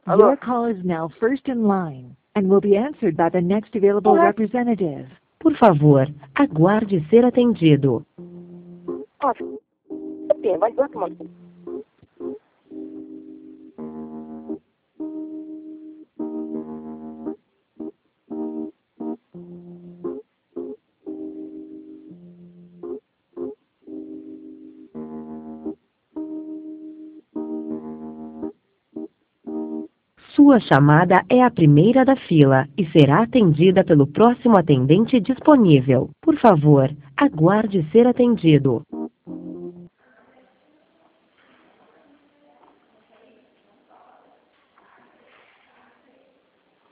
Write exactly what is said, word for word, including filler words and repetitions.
Alô? Your call is now first in line and will be answered by the next available Olá. representative. Por favor, aguarde ser atendido. Ó, tem, vai lá, mano. Sua chamada é a primeira da fila e será atendida pelo próximo atendente disponível. Por favor, aguarde ser atendido.